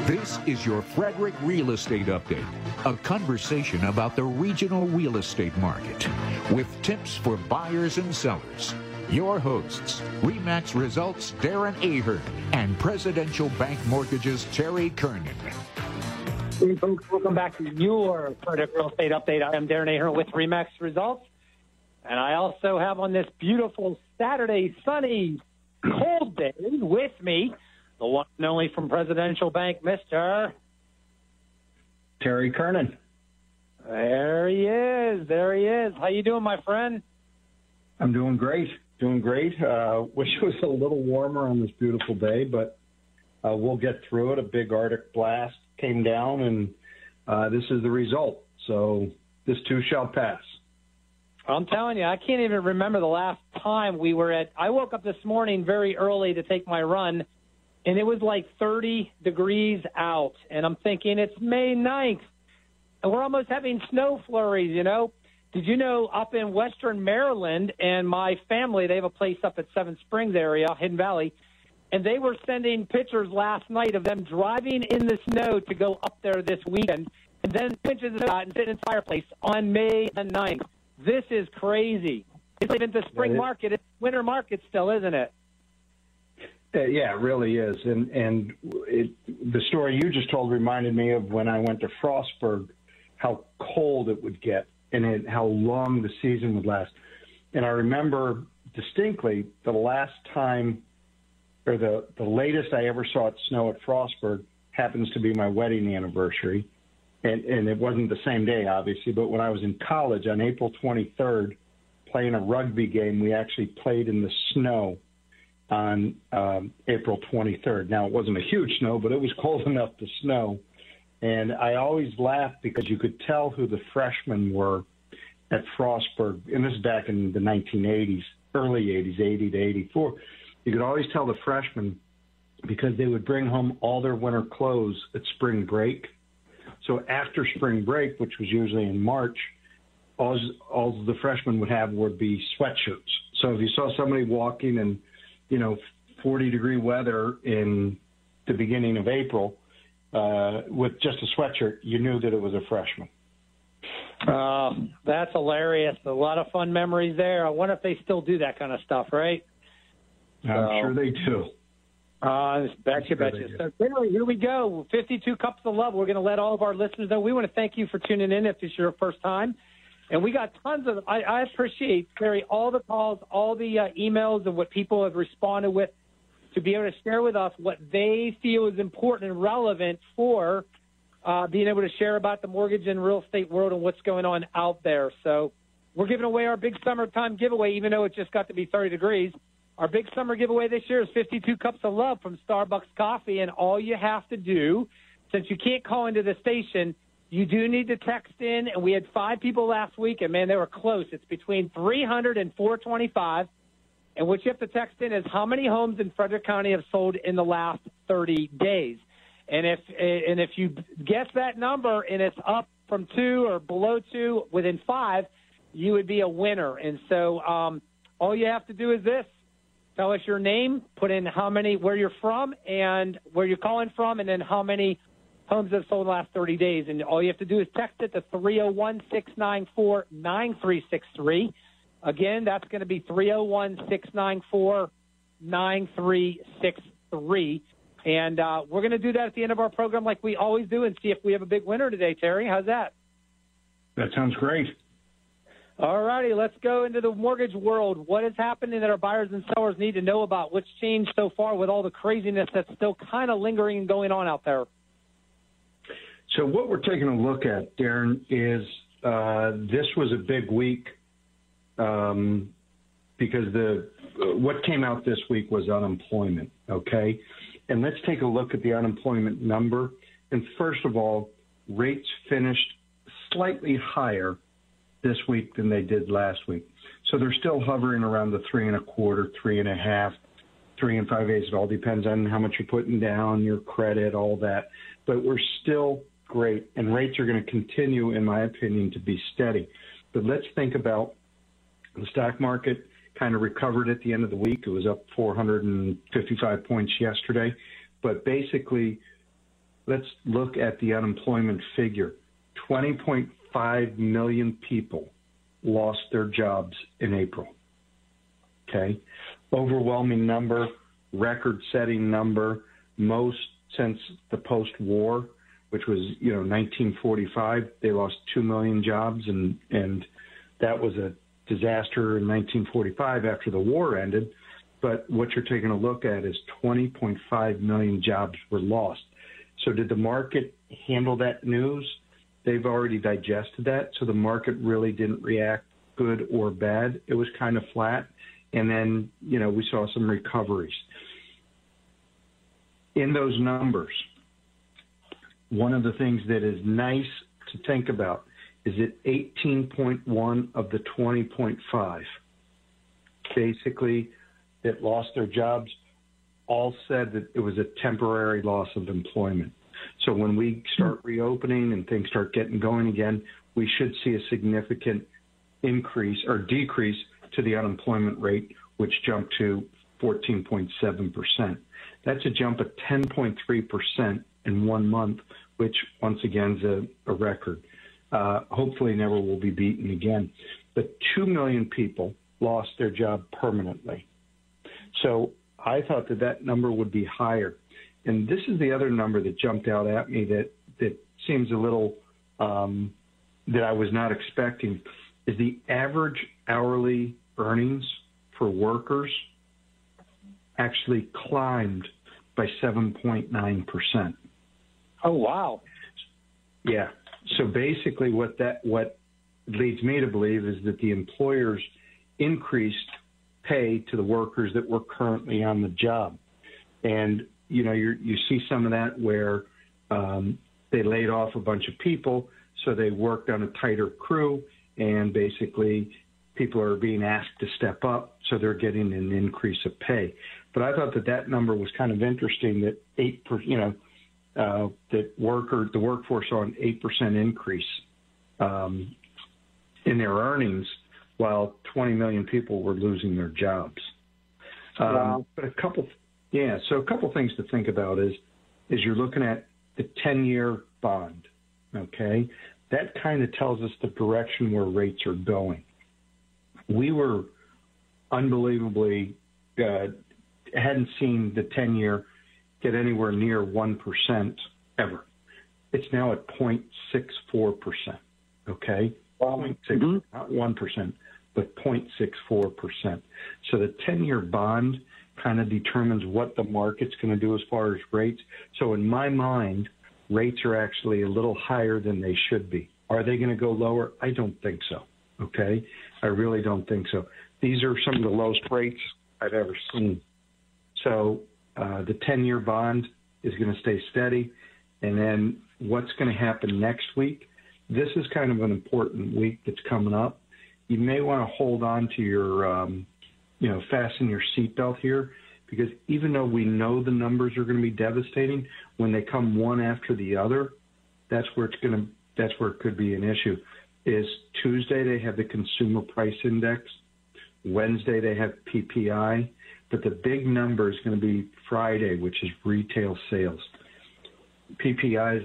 This is your Frederick Real Estate Update, a conversation about the regional real estate market with tips for buyers and sellers. Your hosts, RE/MAX Results Darren Ahern and Presidential Bank Mortgages Terry Kernan. Hey folks, welcome back to your Frederick Real Estate Update. I am Darren Ahern with RE/MAX Results. And I also have on this beautiful Saturday, sunny, cold day with me, the one and only from Presidential Bank, Mr. Terry Kernan. There he is. There he is. How you doing, my friend? I'm doing great. Doing great. Wish it was a little warmer on this beautiful day, but we'll get through it. A big Arctic blast came down, and this is the result. So this too shall pass. I'm telling you, I can't even remember the last time we were at – I woke up this morning very early to take my run, and it was like 30 degrees out. And I'm thinking it's May 9th, and we're almost having snow flurries, you know. Did you know up in western Maryland, and my family, they have a place up at Seven Springs area, Hidden Valley, and they were sending pictures last night of them driving in the snow to go up there this weekend, and then pinches it out and sit in the fireplace on May the 9th. This is crazy. It's even the spring market. It's winter market still, isn't it? Yeah, it really is. And the story you just told reminded me of when I went to Frostburg, how cold it would get and how long the season would last. And I remember distinctly the last time, or the latest I ever saw it snow at Frostburg happens to be my wedding anniversary. And it wasn't the same day, obviously, but when I was in college on April 23rd, playing a rugby game, we actually played in the snow on April 23rd. Now, it wasn't a huge snow, but it was cold enough to snow. And I always laughed because you could tell who the freshmen were at Frostburg. And this is back in the 1980s, early 80s, 80 to 84. You could always tell the freshmen because they would bring home all their winter clothes at spring break. So after spring break, which was usually in March, all the freshmen would have would be sweatshirts. So if you saw somebody walking in, 40-degree weather in the beginning of April with just a sweatshirt, you knew that it was a freshman. That's hilarious. A lot of fun memories there. I wonder if they still do that kind of stuff, right? I'm sure they do. Betcha. So, Terry, here we go. 52 Cups of Love. We're going to let all of our listeners know. We want to thank you for tuning in if it's your first time. And we got tons of – I appreciate, Terry, all the calls, all the emails and what people have responded with to be able to share with us what they feel is important and relevant for being able to share about the mortgage and real estate world and what's going on out there. So we're giving away our big summertime giveaway, even though it just got to be 30 degrees. Our big summer giveaway this year is 52 Cups of Love from Starbucks Coffee, and all you have to do, since you can't call into the station, you do need to text in, and we had 5 people last week, and, man, they were close. It's between 300 and 425, and what you have to text in is how many homes in Frederick County have sold in the last 30 days. And if you guess that number and it's up from 2 or below 2 within 5, you would be a winner. And so all you have to do is this. Tell us your name, put in where you're from and where you're calling from, and then how many homes have sold in the last 30 days. And all you have to do is text it to 301-694-9363. Again, that's going to be 301-694-9363. And we're going to do that at the end of our program like we always do and see if we have a big winner today, Terry. How's that? That sounds great. All righty, let's go into the mortgage world. What is happening that our buyers and sellers need to know about? What's changed so far with all the craziness that's still kind of lingering and going on out there? So what we're taking a look at, Darren, is this was a big week because what came out this week was unemployment, okay? And let's take a look at the unemployment number. And first of all, rates finished slightly higher this week than they did last week. So they're still hovering around the 3.25, 3.5, 3 5/8. It all depends on how much you're putting down, your credit, all that. But we're still great, and rates are going to continue, in my opinion, to be steady. But let's think about the stock market kind of recovered at the end of the week. It was up 455 points yesterday. But basically, let's look at the unemployment figure. 20.5 million people lost their jobs in April. Okay? Overwhelming number, record-setting number, most since the post-war, which was, 1945. They lost 2 million jobs, and that was a disaster in 1945 after the war ended. But what you're taking a look at is 20.5 million jobs were lost. So did the market handle that news? They've already digested that, so the market really didn't react good or bad. It was kind of flat, and then, we saw some recoveries. In those numbers, one of the things that is nice to think about is that 18.1 of the 20.5 basically that lost their jobs all said that it was a temporary loss of employment. So when we start reopening and things start getting going again, we should see a significant increase or decrease to the unemployment rate, which jumped to 14.7%. That's a jump of 10.3% in 1 month, which once again is a record. Hopefully never will be beaten again. But 2 million people lost their job permanently. So I thought that number would be higher. And this is the other number that jumped out at me that seems a little that I was not expecting, is the average hourly earnings for workers actually climbed by 7.9%. Oh, wow. Yeah. So basically what leads me to believe is that the employers increased pay to the workers that were currently on the job. And, you see some of that where they laid off a bunch of people, so they worked on a tighter crew, and basically people are being asked to step up, so they're getting an increase of pay. But I thought that number was kind of interesting, that the workforce saw an 8% increase in their earnings, while 20 million people were losing their jobs. Wow. But a couple things to think about is you're looking at the 10-year bond, okay? That kind of tells us the direction where rates are going. We were unbelievably hadn't seen the 10-year get anywhere near 1% ever. It's now at 0.64%, okay? 0.6, not 1%, but 0.64%. So the 10-year bond kind of determines what the market's going to do as far as rates. So in my mind, rates are actually a little higher than they should be. Are they going to go lower? I don't think so, okay? I really don't think so. These are some of the lowest rates I've ever seen. So the 10-year bond is going to stay steady. And then what's going to happen next week? This is kind of an important week that's coming up. You may want to hold on to your, fasten your seatbelt here, because even though we know the numbers are going to be devastating, when they come one after the other, that's where it could be an issue. Is Tuesday they have the consumer price index, Wednesday they have PPI, but the big number is going to be Friday, which is retail sales. PPI is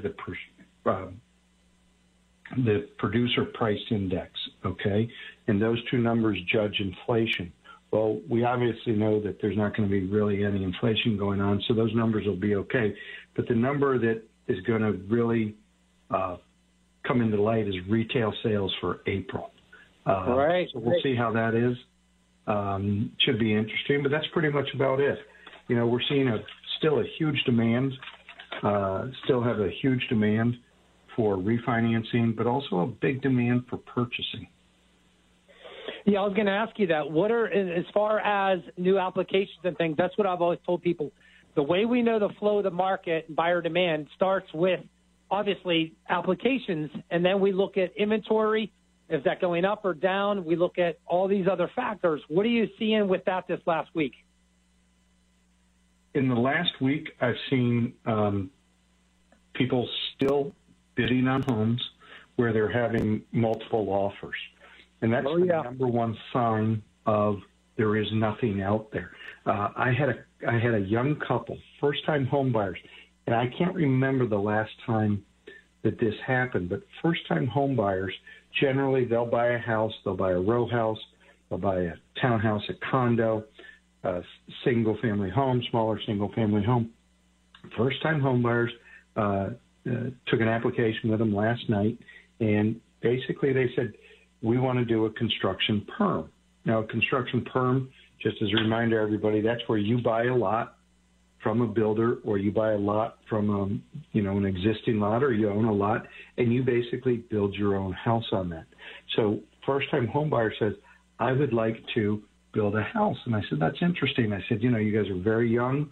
the producer price index, okay? And those two numbers judge inflation. Well, we obviously know that there's not going to be really any inflation going on, so those numbers will be okay. But the number that is going to really come into light is retail sales for April. Right. So we'll see how that is. Should be interesting, but that's pretty much about it. We're seeing still a huge demand, still have a huge demand for refinancing, but also a big demand for purchasing. Yeah, I was going to ask you that. What are, as far as new applications and things, that's what I've always told people. The way we know the flow of the market and buyer demand starts with, obviously, applications, and then we look at inventory. Is that going up or down? We look at all these other factors. What are you seeing with that this last week? In the last week, I've seen people still bidding on homes where they're having multiple offers. And that's the number one sign of there is nothing out there. I had a young couple, first-time home buyers, And I can't remember the last time that this happened, but first-time home buyers, generally they'll buy a house, they'll buy a row house, they'll buy a townhouse, a condo, a single-family home, smaller single-family home. First-time home buyers took an application with them last night, and basically they said, we want to do a construction perm. Now, a construction perm, just as a reminder, everybody, that's where you buy a lot from a builder, or you buy a lot from an existing lot, or you own a lot, and you basically build your own house on that. So first-time home buyer says, I would like to build a house. And I said, that's interesting. I said, you guys are very young.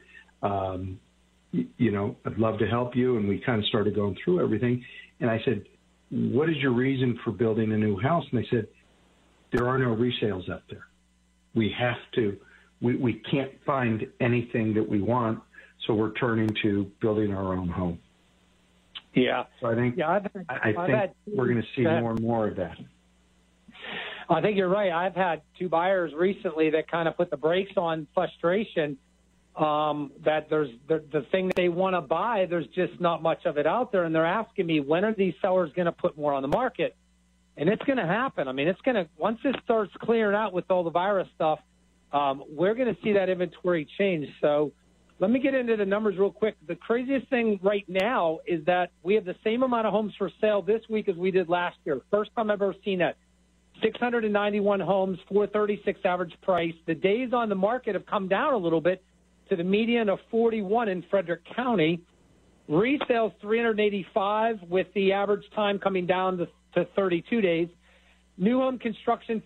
I'd love to help you. And we kind of started going through everything. And I said, what is your reason for building a new house? And they said, there are no resales out there. We have to. We can't find anything that we want, so we're turning to building our own home. Yeah. So I think we're going to see more and more of that. I think you're right. I've had two buyers recently that kind of put the brakes on frustration that there's the thing that they want to buy, there's just not much of it out there, and they're asking me, when are these sellers going to put more on the market? And it's going to happen. I mean, it's going to, once this starts clearing out with all the virus stuff, we're going to see that inventory change. So let me get into the numbers real quick. The craziest thing right now is that we have the same amount of homes for sale this week as we did last year. First time I've ever seen that. 691 homes, 436 average price. The days on the market have come down a little bit to the median of 41 in Frederick County. Resales 385 with the average time coming down to 32 days. New home construction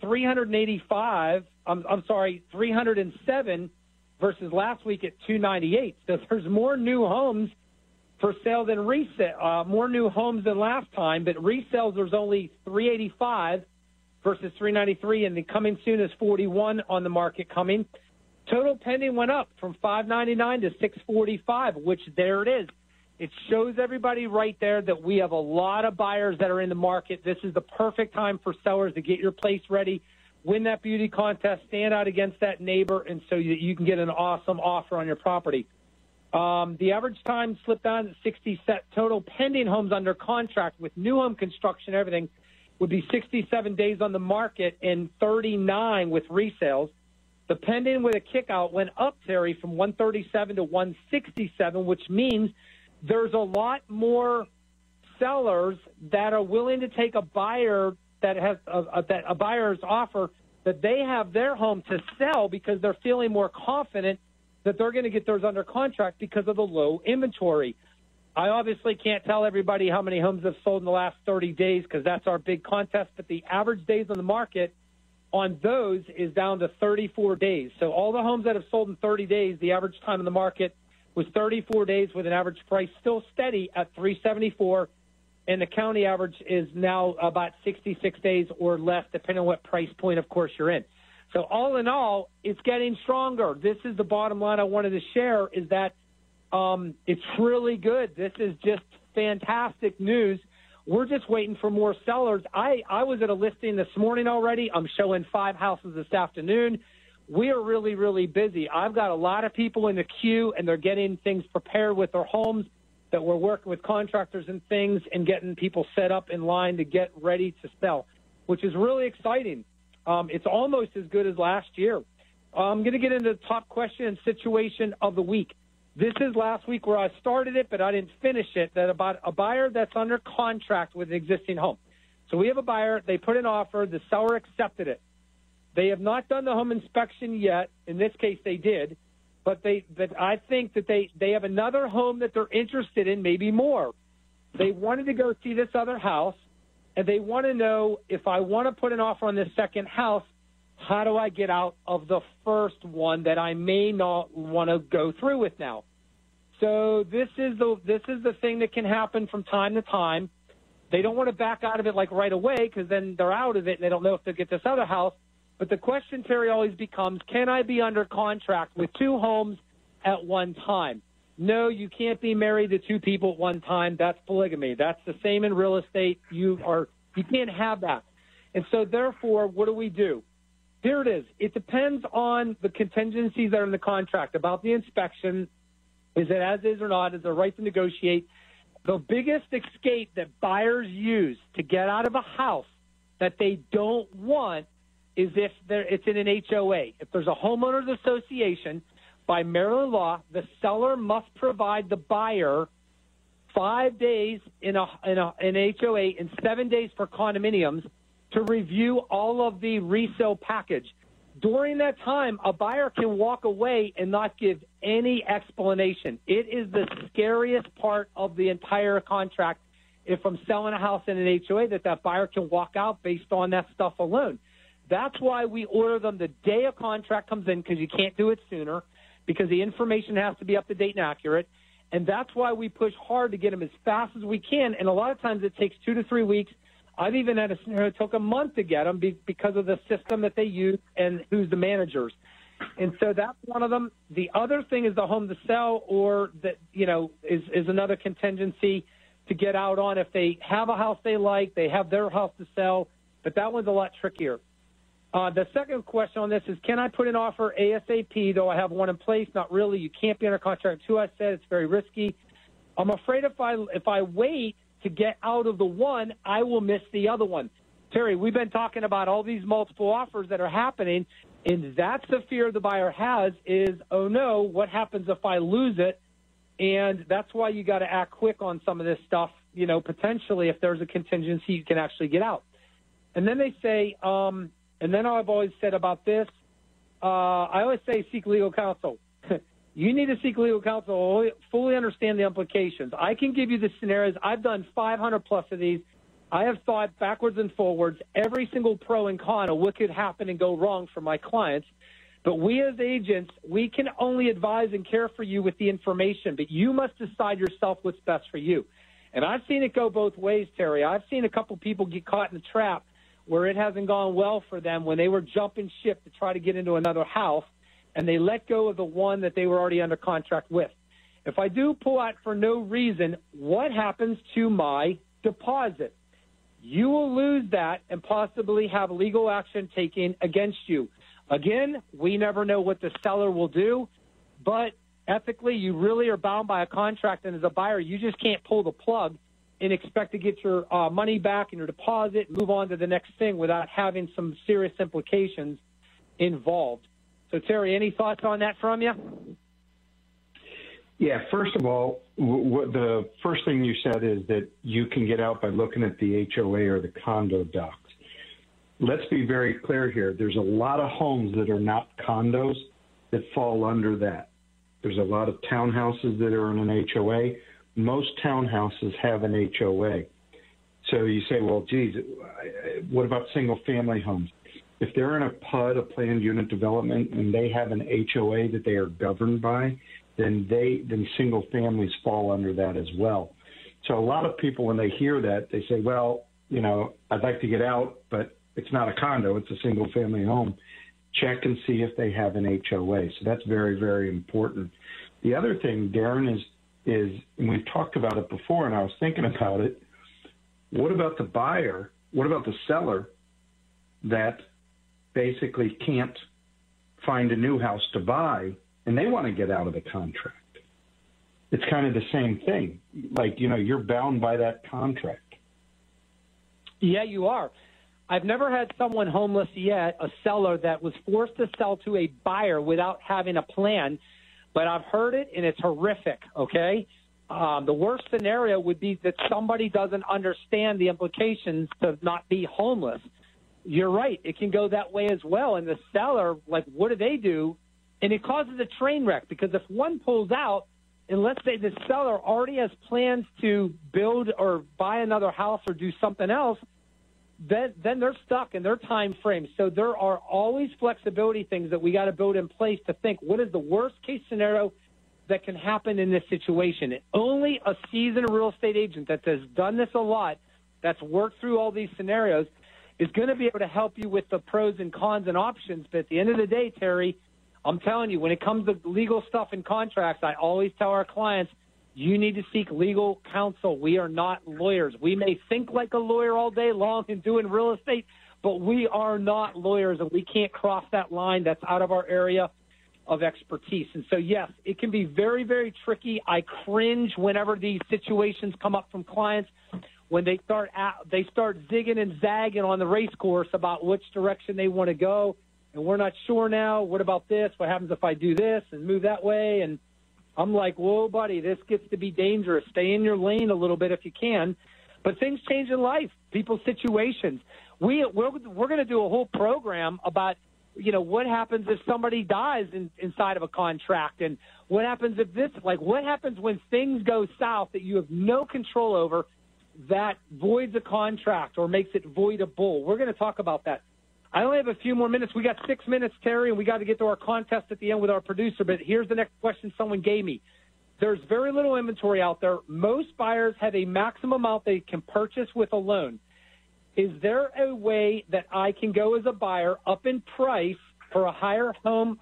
307 versus last week at 298. So there's more new homes for sale than resale, more new homes than last time, but resales there's only 385 versus 393, and the coming soon is 41 on the market coming. Total pending went up from 599 to 645, which there it is. It shows everybody right there that we have a lot of buyers that are in the market. This is the perfect time for sellers to get your place ready, win that beauty contest, stand out against that neighbor, and so that you can get an awesome offer on your property. The average time slipped down to 60 set. Total pending homes under contract with new home construction, everything, would be 67 days on the market and 39 with resales. The pending with a kick-out went up, Terry, from 137 to 167, which means there's a lot more sellers that are willing to take a buyer that has a buyer's offer that they have their home to sell because they're feeling more confident that they're going to get theirs under contract because of the low inventory. I obviously can't tell everybody how many homes have sold in the last 30 days because that's our big contest, but the average days on the market on those is down to 34 days. So all the homes that have sold in 30 days, the average time in the market was 34 days with an average price still steady at $374, and the county average is now about 66 days or less, depending on what price point, of course, you're in. So all in all, it's getting stronger. This is the bottom line I wanted to share, is that it's really good. This is just fantastic news. We're just waiting for more sellers. I was at a listing this morning already. I'm showing 5 houses this afternoon. We are really, really busy. I've got a lot of people in the queue, and they're getting things prepared with their homes, that we're working with contractors and things and getting people set up in line to get ready to sell, which is really exciting. It's almost as good as last year. I'm going to get into the top question and situation of the week. This is last week where I started it, but I didn't finish it, that about a buyer that's under contract with an existing home. So we have a buyer. They put an offer. The seller accepted it. They have not done the home inspection yet. In this case, they did. But I think that they have another home that they're interested in, maybe more. They wanted to go see this other house, and they want to know, if I want to put an offer on this second house, how do I get out of the first one that I may not want to go through with now? So this is the thing that can happen from time to time. They don't want to back out of it like right away, because then they're out of it and they don't know if they'll get this other house. But the question, Terry, always becomes, can I be under contract with 2 homes at one time? No, you can't be married to 2 people at one time. That's polygamy. That's the same in real estate. You can't have that. And so therefore, what do? Here it is. It depends on the contingencies that are in the contract about the inspection, Is it as is or not? Is there a right to negotiate? The biggest escape that buyers use to get out of a house that they don't want is if it's in an HOA. If there's a homeowners association, by Maryland law, the seller must provide the buyer 5 days in an HOA and 7 days for condominiums to review all of the resale package. During that time, a buyer can walk away and not give any explanation. It is the scariest part of the entire contract if I'm selling a house in an HOA that buyer can walk out based on that stuff alone. That's why we order them the day a contract comes in, because you can't do it sooner, because the information has to be up to date and accurate. And that's why we push hard to get them as fast as we can. And a lot of times it takes 2 to 3 weeks. I've even had a scenario it took a month to get them because of the system that they use and who's the managers. And so that's one of them. The other thing is the home to sell, or that, is another contingency to get out on if they have a house they like, they have their house to sell, but that one's a lot trickier. The second question on this is, can I put an offer ASAP, though I have one in place? Not really. You can't be under contract. Two, I said it's very risky. I'm afraid if I wait to get out of the one, I will miss the other one. Terry, we've been talking about all these multiple offers that are happening, and that's the fear the buyer has is, oh, no, what happens if I lose it? And that's why you got to act quick on some of this stuff. Potentially if there's a contingency, you can actually get out. And then they say, and then I've always said about this, I always say seek legal counsel. You need to seek legal counsel, fully understand the implications. I can give you the scenarios. I've done 500 plus of these. I have thought backwards and forwards, every single pro and con of what could happen and go wrong for my clients. But we as agents, we can only advise and care for you with the information, but you must decide yourself what's best for you. And I've seen it go both ways, Terry. I've seen a couple people get caught in the trap where it hasn't gone well for them when they were jumping ship to try to get into another house, and they let go of the one that they were already under contract with. If I do pull out for no reason, what happens to my deposit? You will lose that and possibly have legal action taken against you. Again, we never know what the seller will do, but ethically, you really are bound by a contract, and as a buyer, you just can't pull the plug and expect to get your money back and your deposit and move on to the next thing without having some serious implications involved. So, Terry, any thoughts on that from you? Yeah, first of all, the first thing you said is that you can get out by looking at the HOA or the condo docs. Let's be very clear here. There's a lot of homes that are not condos that fall under that. There's a lot of townhouses that are in an HOA. Most townhouses have an HOA. So you say, well, geez, what about single-family homes? If they're in a PUD, a planned unit development, and they have an HOA that they are governed by, then single families fall under that as well. So a lot of people, when they hear that, they say, well, I'd like to get out, but it's not a condo, it's a single-family home. Check and see if they have an HOA. So that's very, very important. The other thing, Darren, is, and we've talked about it before, and I was thinking about it, what about the buyer, what about the seller that basically can't find a new house to buy and they want to get out of the contract? It's kind of the same thing. Like, you're bound by that contract. Yeah, you are. I've never had someone homeless yet, a seller that was forced to sell to a buyer without having a plan, but I've heard it, and it's horrific, okay? The worst scenario would be that somebody doesn't understand the implications to not be homeless. You're right. It can go that way as well. And the seller, what do they do? And it causes a train wreck, because if one pulls out, and let's say the seller already has plans to build or buy another house or do something else, then they're stuck in their time frame. So there are always flexibility things that we got to build in place to think, what is the worst case scenario that can happen in this situation? And only a seasoned real estate agent that has done this a lot, that's worked through all these scenarios, is going to be able to help you with the pros and cons and options. But at the end of the day, Terry, I'm telling you, when it comes to legal stuff and contracts, I always tell our clients, you need to seek legal counsel. We are not lawyers. We may think like a lawyer all day long and doing real estate, but we are not lawyers, and we can't cross that line. That's out of our area. of expertise. And so, yes, it can be very, very tricky. I cringe whenever these situations come up from clients when they start zigging and zagging on the race course about which direction they want to go. And we're not sure now. What about this? What happens if I do this and move that way? And I'm like, whoa, buddy, this gets to be dangerous. Stay in your lane a little bit if you can. But things change in life, people's situations. We're going to do a whole program about, what happens if somebody dies inside of a contract, and what happens if what happens when things go south that you have no control over that voids a contract or makes it voidable. We're going to talk about that. I only have a few more minutes. We got 6 minutes, Terry, and we got to get to our contest at the end with our producer. But here's the next question someone gave me. There's very little inventory out there. Most buyers have a maximum amount they can purchase with a loan. Is there a way that I can go as a buyer up in price for a higher home,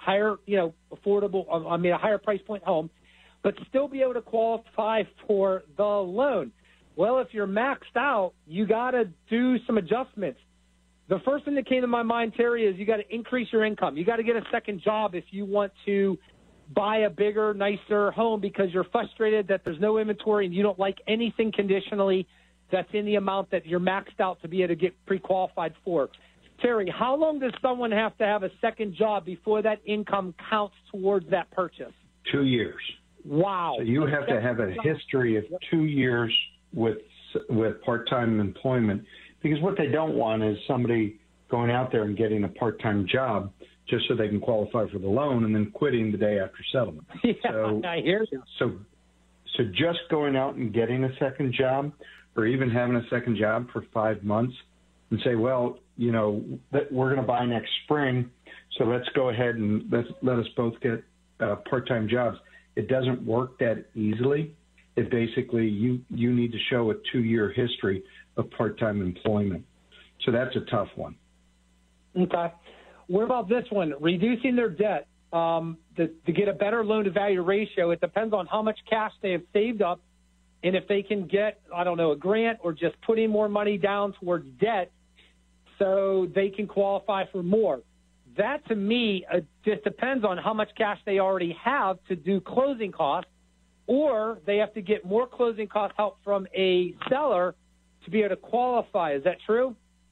a higher price point home, but still be able to qualify for the loan? Well, if you're maxed out, you got to do some adjustments. The first thing that came to my mind, Terry, is you got to increase your income. You got to get a second job if you want to buy a bigger, nicer home because you're frustrated that there's no inventory and you don't like anything conditionally that's in the amount that you're maxed out to be able to get pre-qualified for. Terry, how long does someone have to have a second job before that income counts towards that purchase? 2 years. Wow. So you have to have a history of 2 years with part-time employment, because what they don't want is somebody going out there and getting a part-time job just so they can qualify for the loan and then quitting the day after settlement. Yeah, so, I hear you. So just going out and getting a second job, or even having a second job for 5 months and say, well, that we're going to buy next spring, so let's go ahead and let us both get part-time jobs. It doesn't work that easily. It basically, you need to show a 2-year history of part-time employment. So that's a tough one. Okay. What about this one? Reducing their debt to get a better loan-to-value ratio. It depends on how much cash they have saved up, and if they can get, a grant or just putting more money down towards debt so they can qualify for more. That, to me, just depends on how much cash they already have to do closing costs, or they have to get more closing cost help from a seller to be able to qualify. Is that true?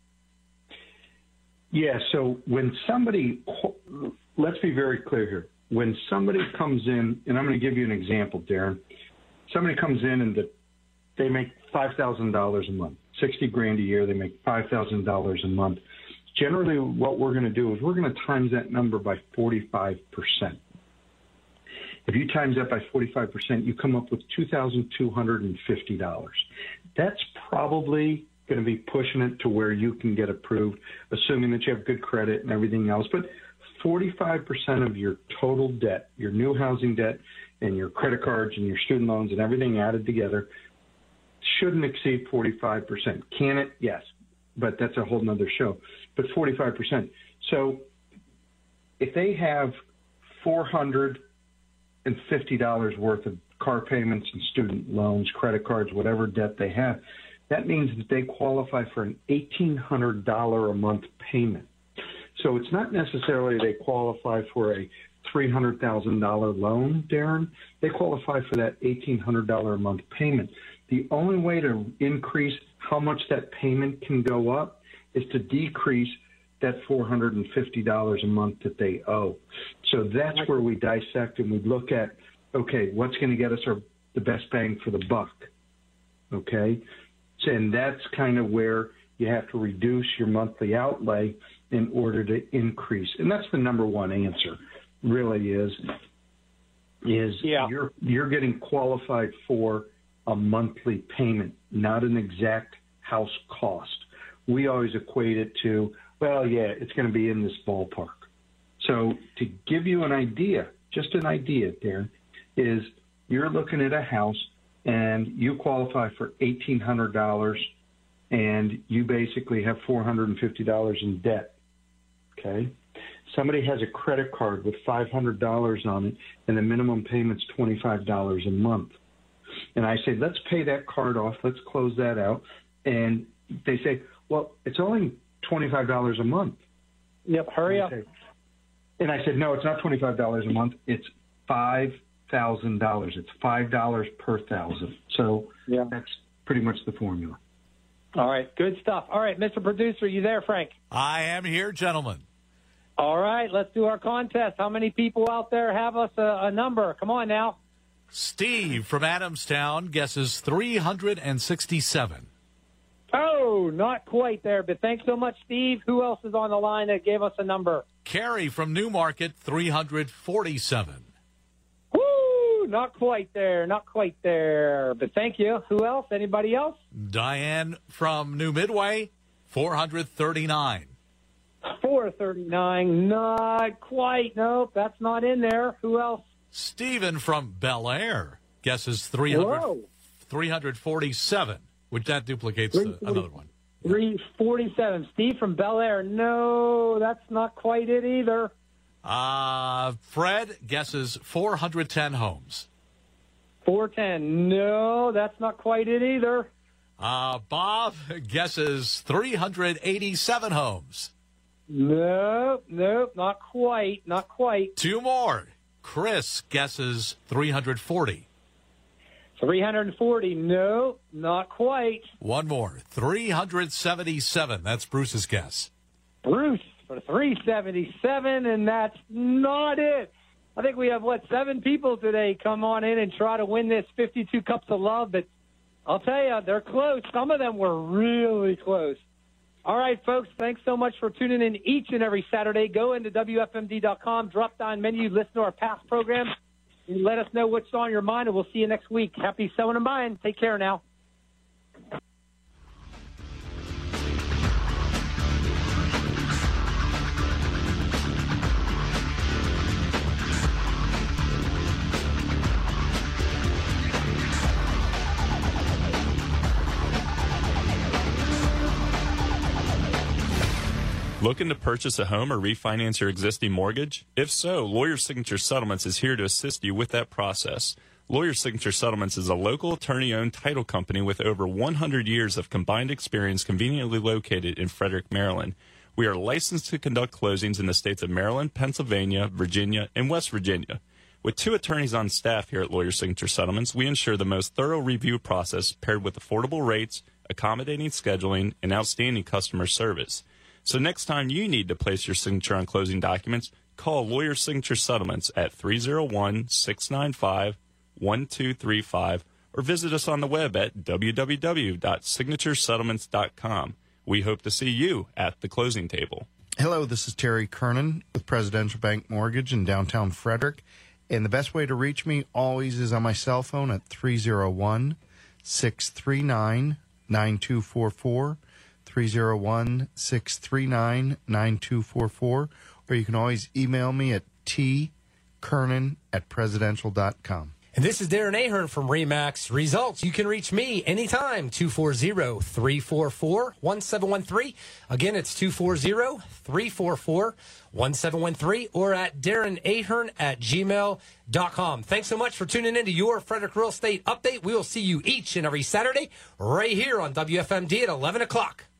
Yeah, so when somebody, let's be very clear here. When somebody comes in, and I'm going to give you an example, Darren. Somebody comes in and they make $5,000 a month, $60,000 a year. They make $5,000 a month. Generally, what we're going to do is we're going to times that number by 45%. If you times that by 45%, you come up with $2,250. That's probably going to be pushing it to where you can get approved, assuming that you have good credit and everything else. But 45% of your total debt, your new housing debt, and your credit cards and your student loans and everything added together shouldn't exceed 45%. Can it? Yes. But that's a whole nother show. But 45%. So if they have $450 worth of car payments and student loans, credit cards, whatever debt they have, that means that they qualify for an $1,800 a month payment. So it's not necessarily they qualify for a $300,000 loan, Darren. They qualify for that $1,800 a month payment. The only way to increase how much that payment can go up is to decrease that $450 a month that they owe. So that's where we dissect and we look at, okay, what's going to get us the best bang for the buck, okay? And that's kind of where you have to reduce your monthly outlay in order to increase. And that's the number one answer, really is you're getting qualified for a monthly payment, not an exact house cost. We always equate it to, well, yeah, it's going to be in this ballpark. So to give you an idea, just an idea, Darren, is you're looking at a house and you qualify for $1,800 and you basically have $450 in debt, okay? Somebody has a credit card with $500 on it and the minimum payment's $25 a month. And I say, let's pay that card off, let's close that out. And they say, well, it's only $25 a month. Yep, hurry up. And I said, no, it's not $25 a month. It's $5,000. It's $5 per thousand. So that's pretty much the formula. All right, good stuff. All right, Mr. Producer, you there, Frank? I am here, gentlemen. All right, let's do our contest. How many people out there have us a number? Come on now. Steve from Adamstown guesses 367. Oh, not quite there, but thanks so much, Steve. Who else is on the line that gave us a number? Carrie from Newmarket, 347. Woo, not quite there, not quite there. But thank you. Who else? Anybody else? Diane from New Midway, 439. 439, not quite. Nope, that's not in there. Who else? Stephen from Bel Air guesses 347, which that duplicates another one. 347. Steve from Bel Air. No, that's not quite it either. Fred guesses 410 homes. 410. No, that's not quite it either. Bob guesses 387 homes. Nope, not quite, not quite. Two more. Chris guesses 340. 340. No, not quite. One more. 377. That's Bruce's guess. Bruce for 377, and that's not it. I think we have, 7 people today come on in and try to win this 52 Cups of Love, but I'll tell you, they're close. Some of them were really close. All right, folks, thanks so much for tuning in each and every Saturday. Go into WFMD.com, drop down menu, listen to our past programs, and let us know what's on your mind, and we'll see you next week. Happy selling and buying. Take care now. Looking to purchase a home or refinance your existing mortgage? If so, Lawyer Signature Settlements is here to assist you with that process. Lawyer Signature Settlements is a local attorney-owned title company with over 100 years of combined experience conveniently located in Frederick, Maryland. We are licensed to conduct closings in the states of Maryland, Pennsylvania, Virginia, and West Virginia. With 2 attorneys on staff here at Lawyer Signature Settlements, we ensure the most thorough review process paired with affordable rates, accommodating scheduling, and outstanding customer service. So next time you need to place your signature on closing documents, call Lawyer Signature Settlements at 301-695-1235 or visit us on the web at www.signaturesettlements.com. We hope to see you at the closing table. Hello, this is Terry Kernan with Presidential Bank Mortgage in downtown Frederick. And the best way to reach me always is on my cell phone at 301-639-9244. 301-639-9244, or you can always email me at tkernan@presidential.com. And this is Darren Ahern from RE/MAX Results. You can reach me anytime, 240-344-1713. Again, it's 240-344-1713 or at darrenahern@gmail.com. Thanks so much for tuning in to your Frederick Real Estate Update. We will see you each and every Saturday right here on WFMD at 11 o'clock.